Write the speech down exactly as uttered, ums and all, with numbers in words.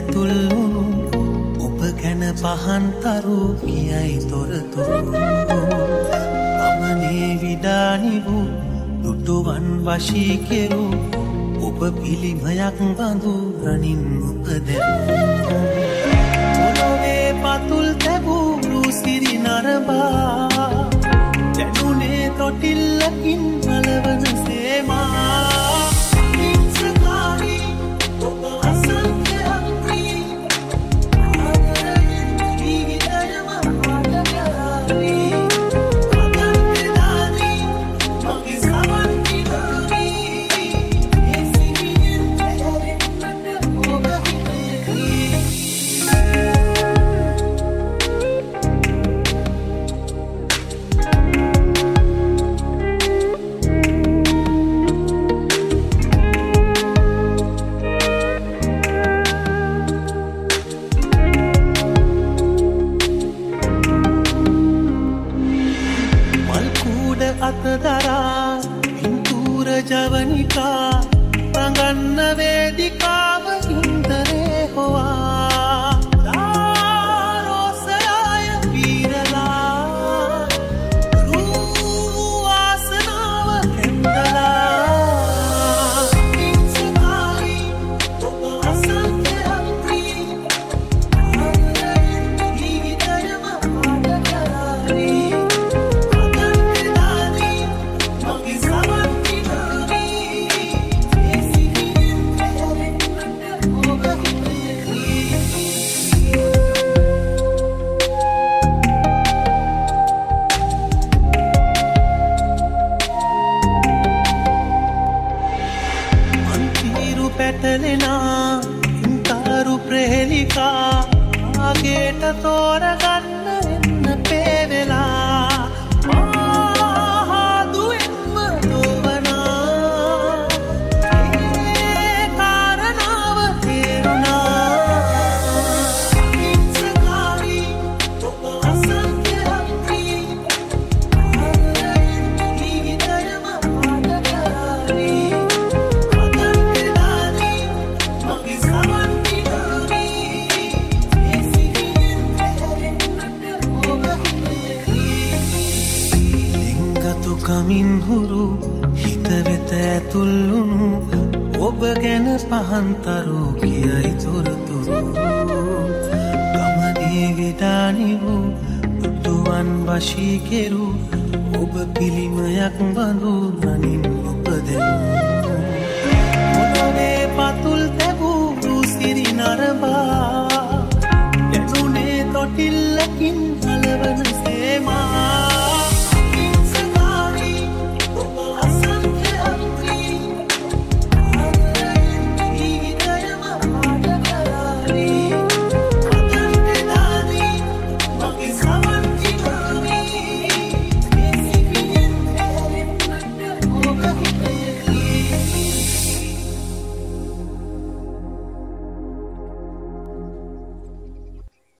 ඇතුල්ලුණු ඔබ ගැන පහන්තරු කියයි තොරතුරු ගමනේ විඩානිවූ දුටුවන් වශී කෙරු ඔබ පිළිමයක් බඳු රනින් උපදැවූ ඔලොවේ පතුල් තැබූ සිරි නරඹා දැනුනේ තොටිල්ලකින් මලවන සේමා අතදරා පින්තූර ජවනිකා රඟන්න වේදිකාව ඉන්දරේ හොවා දාරෝසයාය වීරලා රූ වාසනාව කෙන්දලා ඉන්සකාරි ඔබ අසන්තයක් ප්‍රී ආදරයෙන් ජීවිතයම ආදකාරී පැටලෙනා ඉන්තාරු ප්‍රහෙලිකා ආගේට තෝරගන්න එන්න පේවෙලා ආහාදුවෙන්ම දෝවනා ඒ කාරණාව තේරුණා ඉන්සකාරි ඔබ අසන්තයක් ප්‍රී ආදරයෙන් ජීවිතයම ආදකාරී කමින් හුරු හිත වෙත ඇතුල්ලුණු ඔබ ගැන පහන්තරු කියයි තොරතුරු ගමනේ විඩානිවූ දුටුවන් වශී කෙරු ඔබ පිළිමයක් බඳු රනින් උපදැවූ ඔලොවේ පතුල් තැබූ සිරි නරඹා දැනුනේ තොටිල්ලකින්